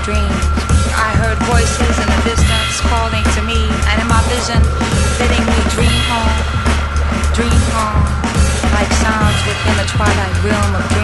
dreams. I heard voices in the distance calling to me, and in my vision, bidding me dream on, like sounds within the twilight realm of dreams.